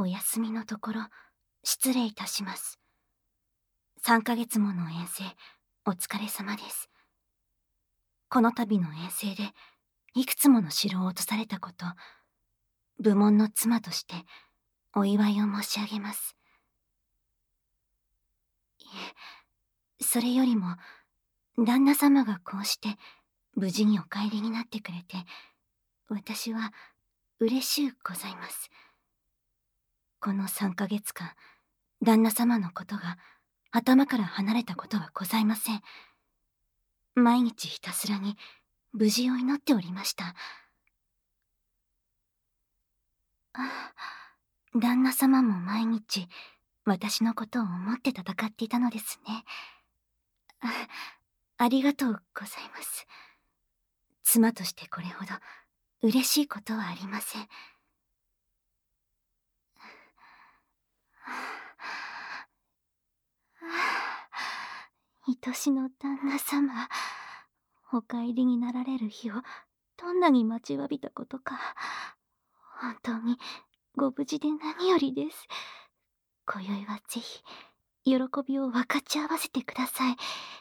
お休みのところ、失礼いたします。3ヶ月もの遠征、お疲れ様です。この度の遠征で、いくつもの城を落とされたこと、部門の妻として、お祝いを申し上げます。いえ、それよりも、旦那様がこうして、無事にお帰りになってくれて、私は、嬉しゅうございます。この3ヶ月間、旦那様のことが、頭から離れたことはございません。毎日ひたすらに、無事を祈っておりました。ああ、旦那様も毎日、私のことを思って戦っていたのですね。ありがとうございます。妻としてこれほど、嬉しいことはありません。愛しの旦那様、お帰りになられる日をどんなに待ちわびたことか。本当にご無事で何よりです。今宵はぜひ、喜びを分かち合わせてください。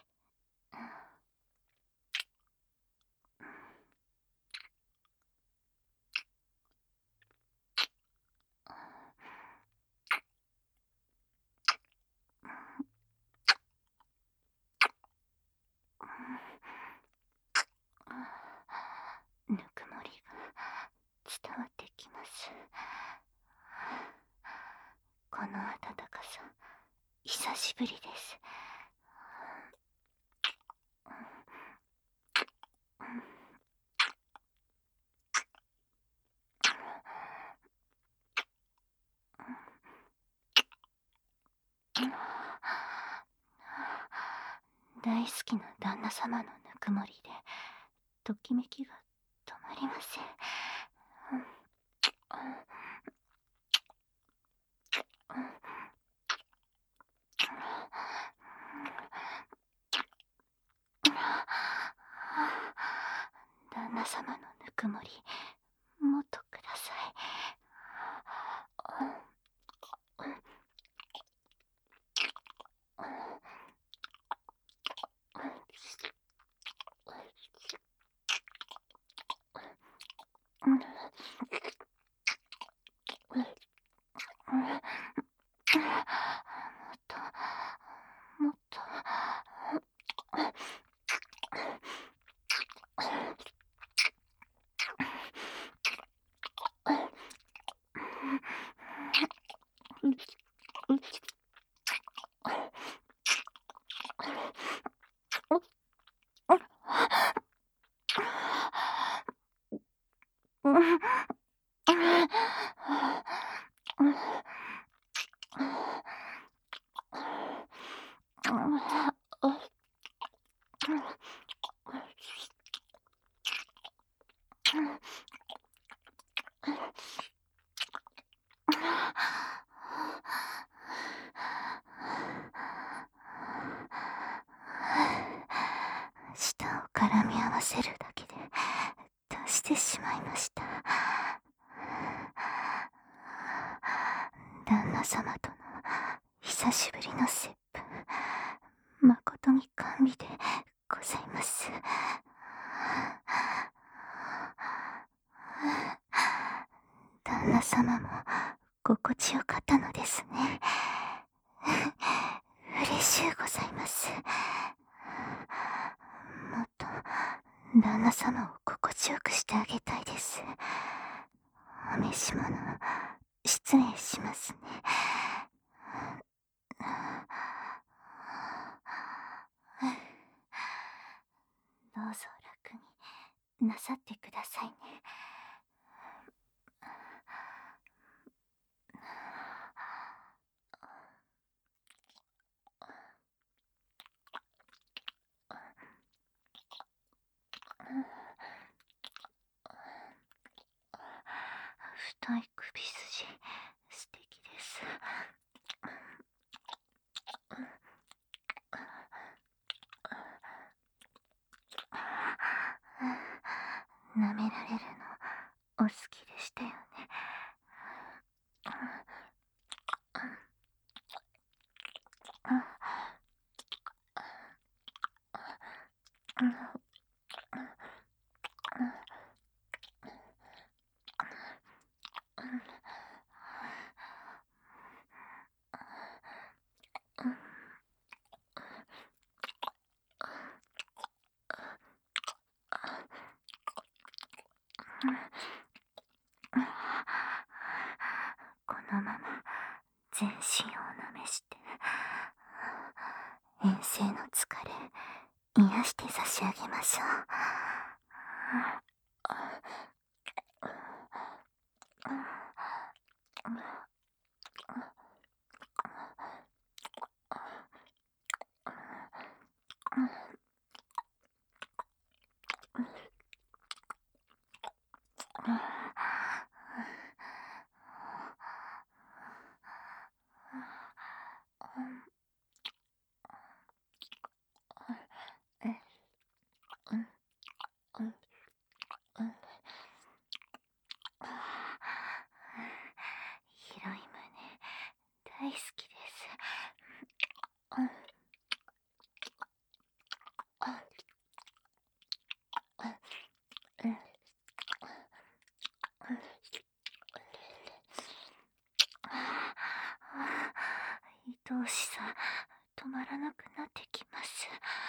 ぬくもりが伝わってきます。この暖かさ、久しぶりです。大好きな旦那様のぬくもりで、ときめきが止まりません。旦那様のぬくもり、もっとください。もっと。舌を絡み合わせるだけで出してしまいました。旦那様との久しぶりの接吻、誠に甘美でございます。旦那様も心地よかったのですね。嬉しゅうございます。もっと旦那様を心地よくしてあげたいです。お召し物、失礼しますね。どうぞ楽になさってくださいね。太い首筋、素敵です。舐められるのお好きでしたよね。 のまま全身をなめして、遠征の疲れ癒して差し上げましょう。広い胸大好きです。愛おしさ止まらなくなってきます。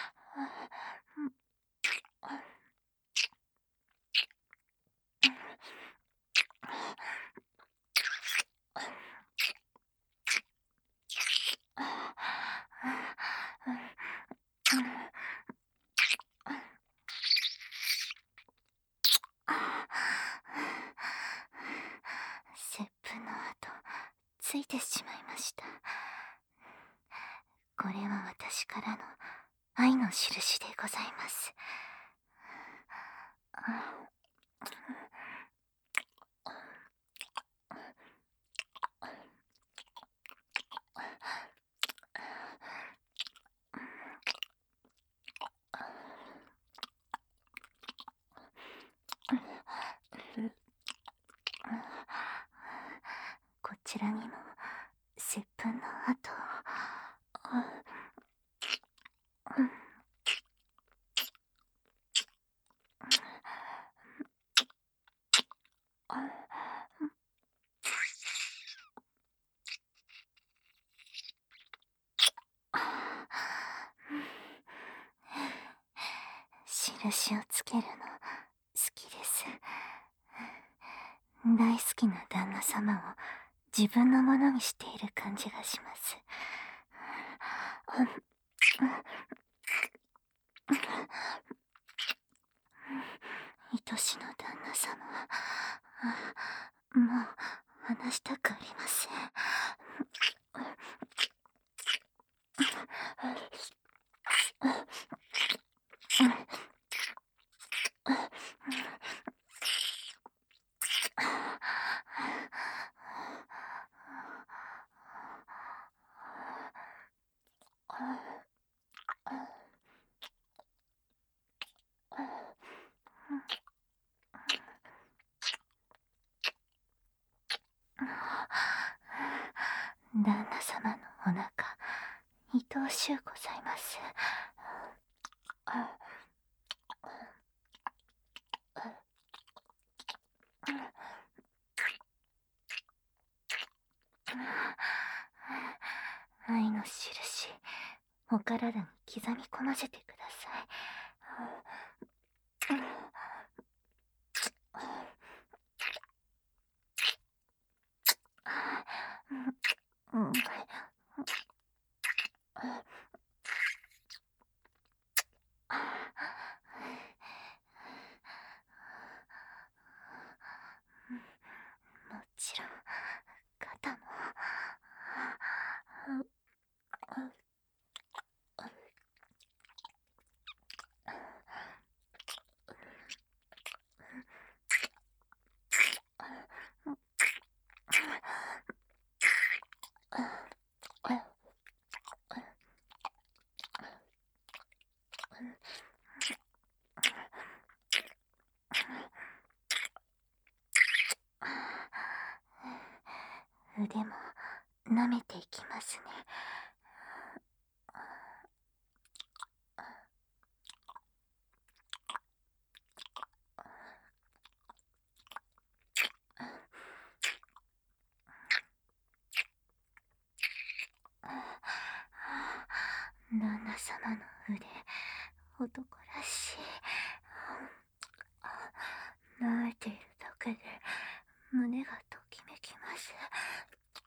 接吻の跡ついてしまいました。これは私からの愛の印でございます。こちらにも接吻の跡を。印をつけるの好きです。大好きな旦那様を自分のものにしている感じがします。愛しの旦那様はもう話したくありません。旦那様のお腹愛おしゅうございます。愛の印お体に刻み込ませてください。もちろん肩も。腕も舐めていきますね。旦那様の腕男らしい。舐めているだけで胸がときめきます。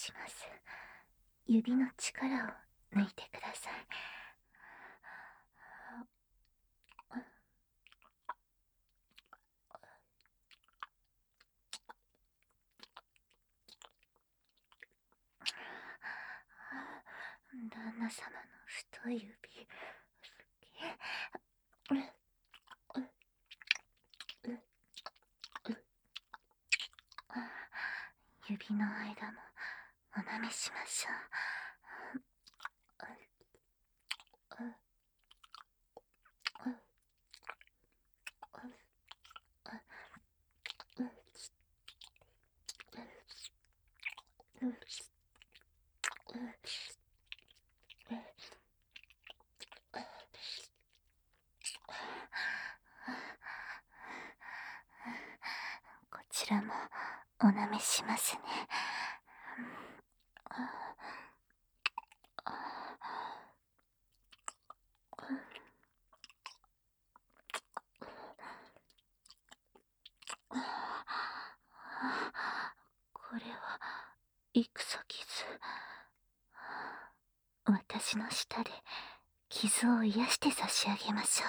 します。指の力を抜いてください。旦那様の太い指、指の間もお舐めしましょこちらもお舐めしますね。これは戦傷。私の舌で傷を癒して差し上げましょう。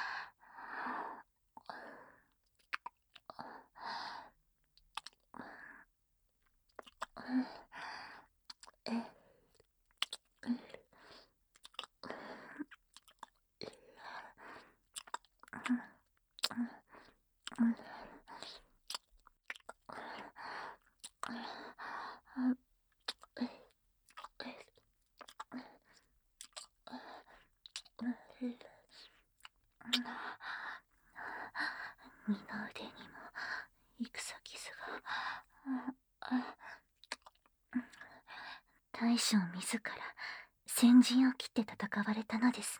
二の腕にも戦傷が。大将自ら先陣を切って戦われたのです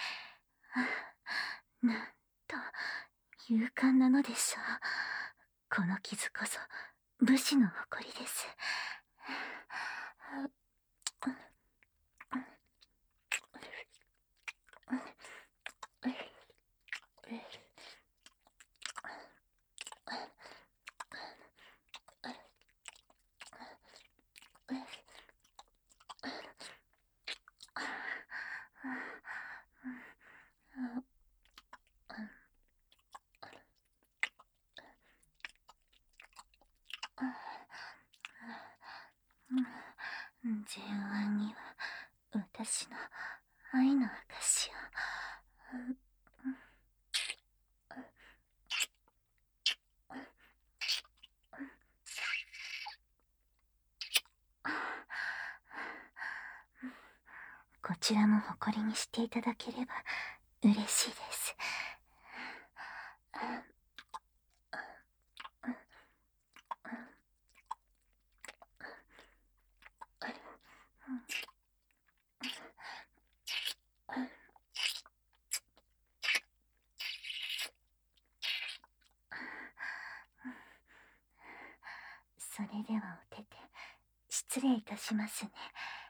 ね。なんと勇敢なのでしょう。この傷こそ武士の誇りです。前腕には私の愛の証を。こちらも誇りにしていただければ嬉しいです。それではお手て失礼いたしますね。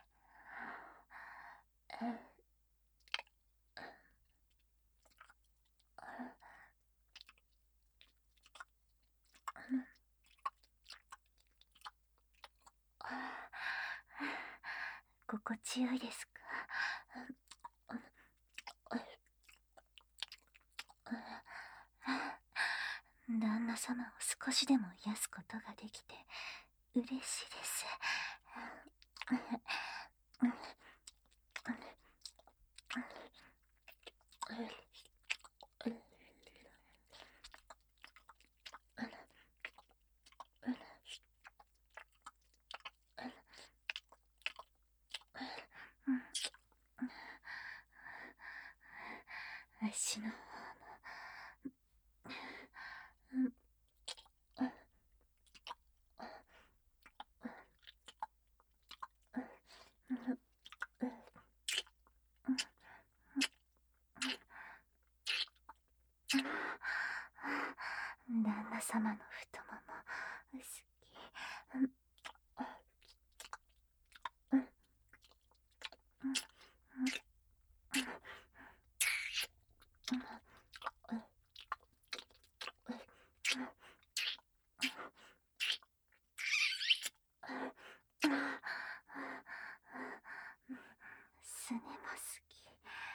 心地よいですか？旦那様を少しでも癒すことができて嬉しいです。足の方も。旦那様の太もも好き。 すねますき。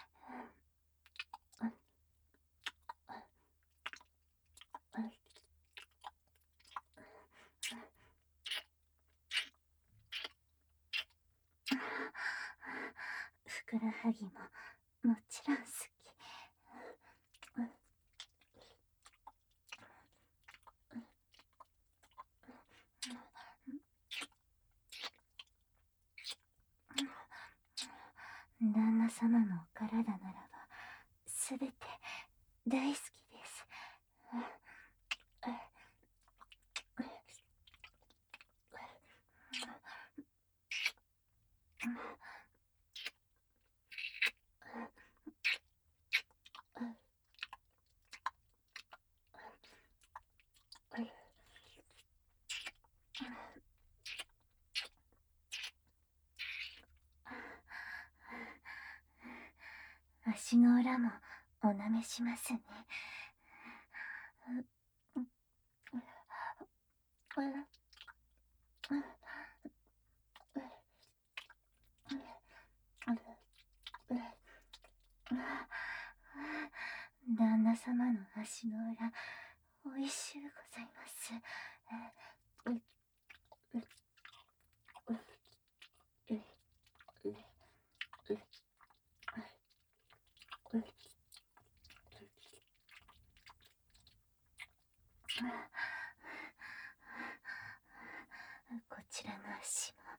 ふくらはぎももちろん好き。旦那様のお体ならばすべて大好きです。足の裏もおなめしますね。旦那様の足の裏、おいしゅうございます。こちらの足も。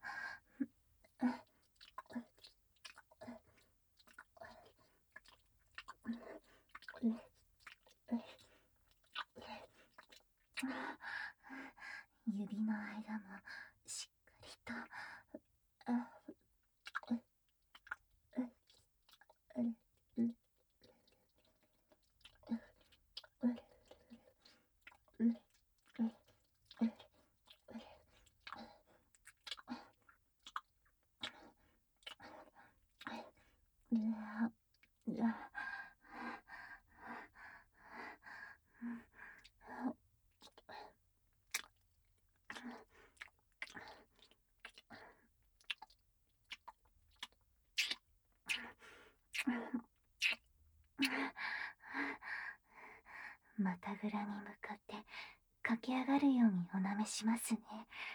指の間もしっかりと。またぐらに向かって駆け上がるようにおなめしますね。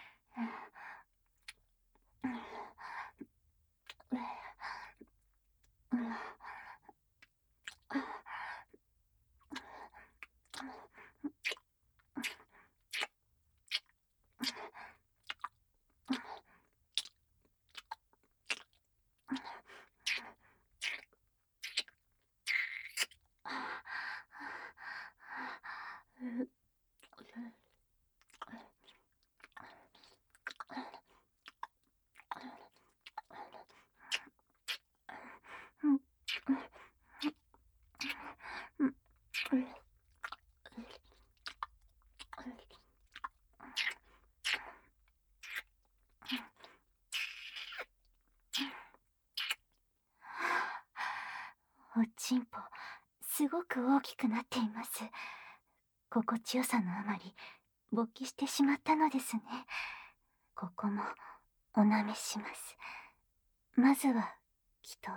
おちんぽ、すごく大きくなっています。心地よさのあまり、勃起してしまったのですね。ここも、おなめします。まずは、祈祷から。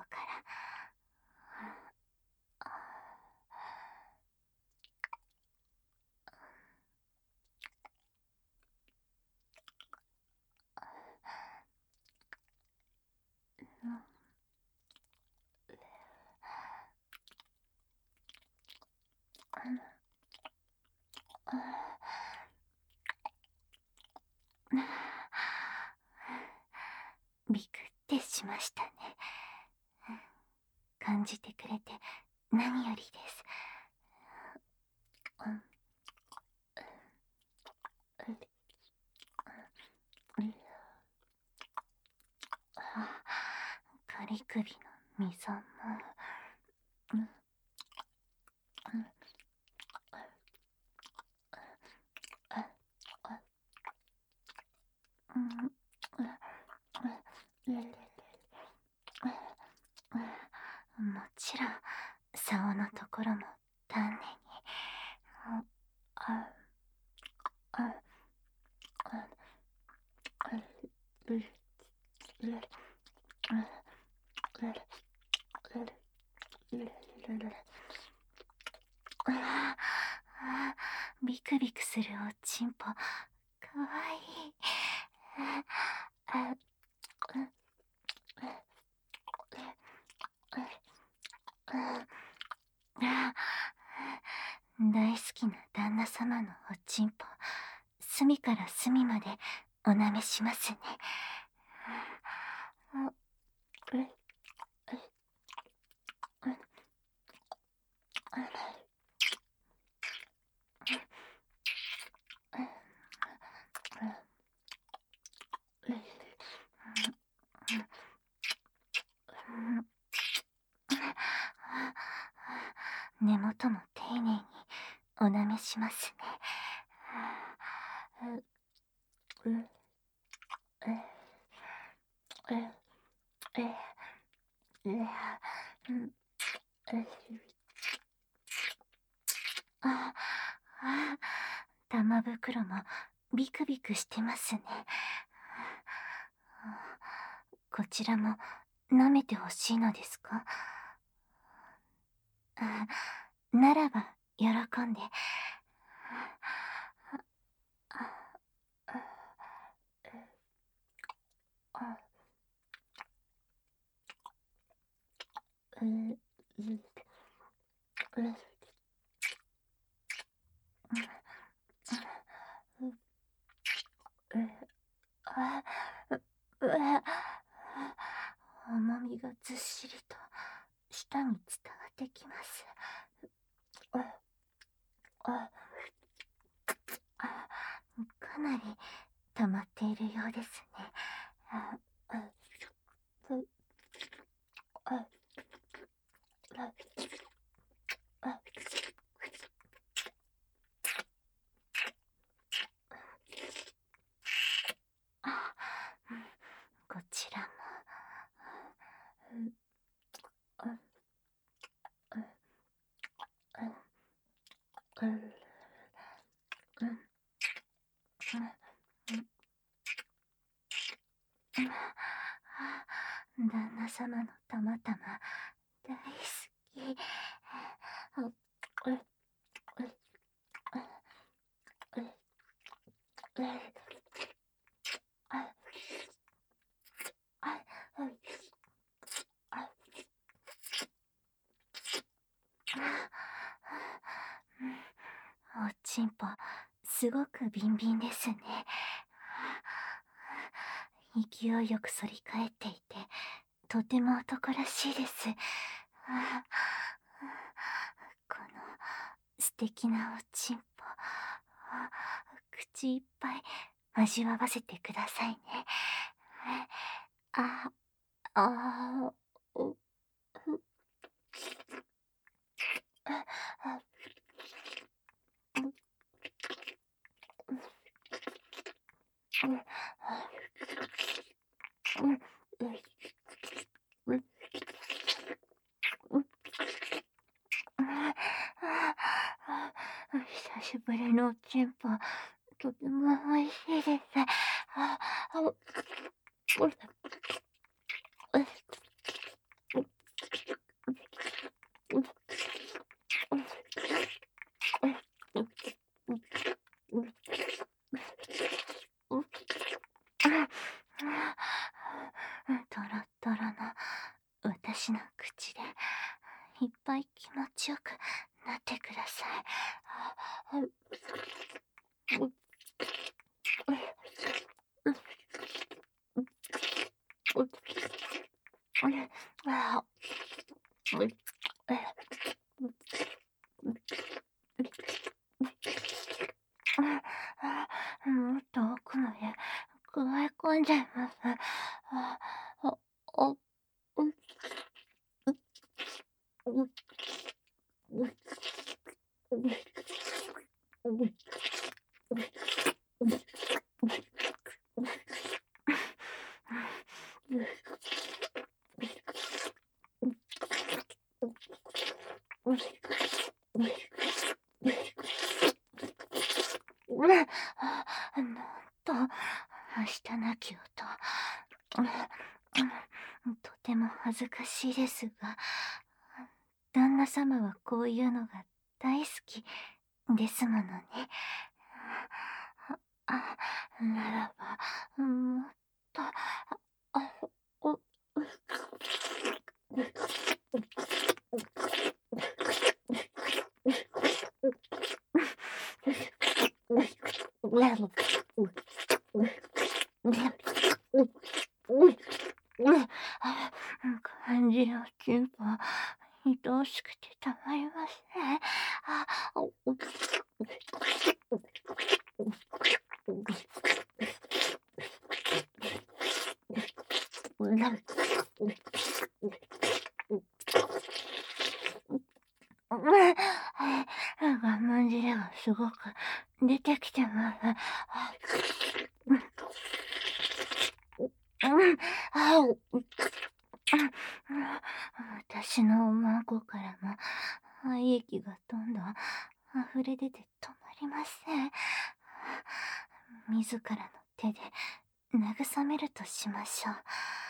びくってしましたね。感じてくれて何よりです。仮首の溝も。もちろん竿のところも丹念に。 ビクビクするおちんぽ、かわいい。大好きな旦那様のおちんぽ、隅から隅までお舐めしますね。根元も丁寧にお舐めしますね。玉袋もビクビクしてますね。こちらも舐めてほしいのですか？ならば喜んで。重みがずっしりと舌に伝わってきます。かなり溜まっているようですね。こちらも。旦那様のたまたま大好き。おちんぽ、すごくビンビンですね。勢いよく反り返っていて、とても男らしいです。この素敵なおちんぽ、口いっぱい味わわせてくださいね。あ、あー、う、ふ、久しぶりのおちんぽ、とても美味しいです。トロットロの私の口でいっぱい気持ちよくなってください。もっと奥まで加え込んじゃいます。なんと、はしたなき音。とても恥ずかしいですが、 旦那様はこういうのが大好きですものね。ならば、もっと、お、感じのチンポ、愛おしくてたまりません。我慢汁がすごく出てきてます。私のおまんこからも愛液がどんどん溢れ出て止まりません。自らの手で慰めるとしましょう。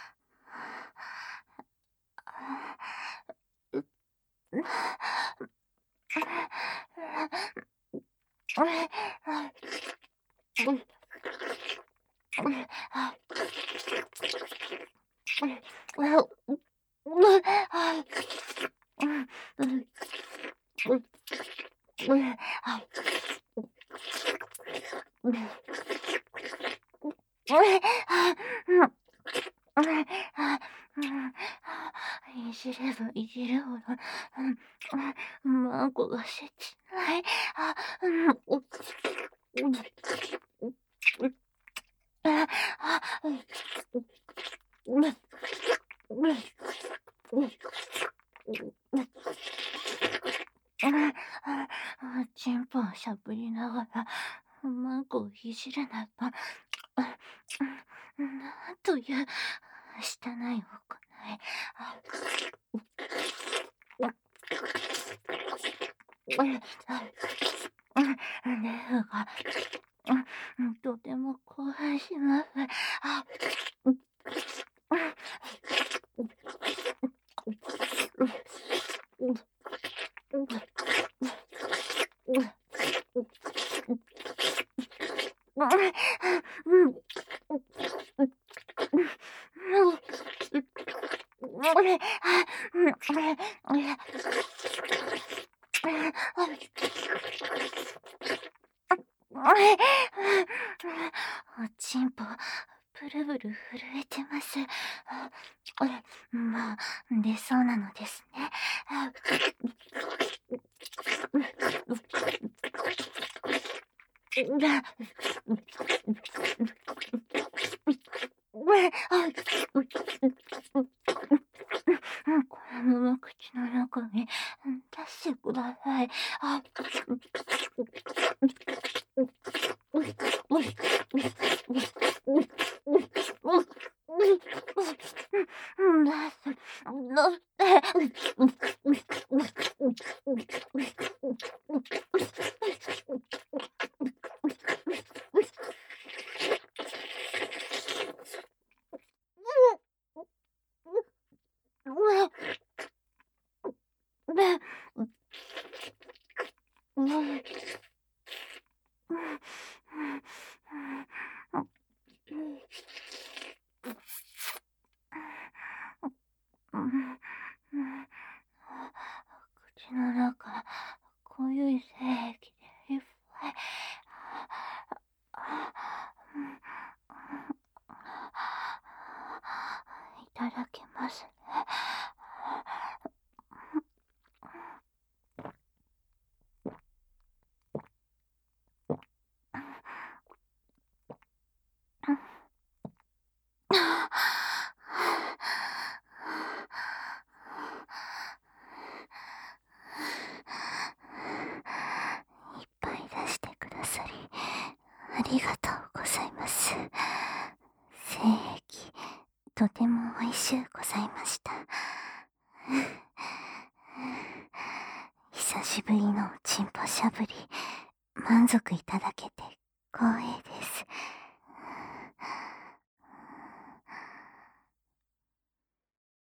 いじればいじるほど、マンコが切ない。チンポをしゃぶりながら、マンコをいじるなば、なんという、汚い行い。レフが、とても興奮します。おちんぽ、ブルブル震えてます。もう、出そうなのですね。このまま口の中に出してください。口の中、濃ゆい精液でいっぱい。いただきますね。いっぱい出してくださりありがとうございます。精液、とてもおいしゅうございました。久しぶりのおちんぽしゃぶり、満足いただけて光栄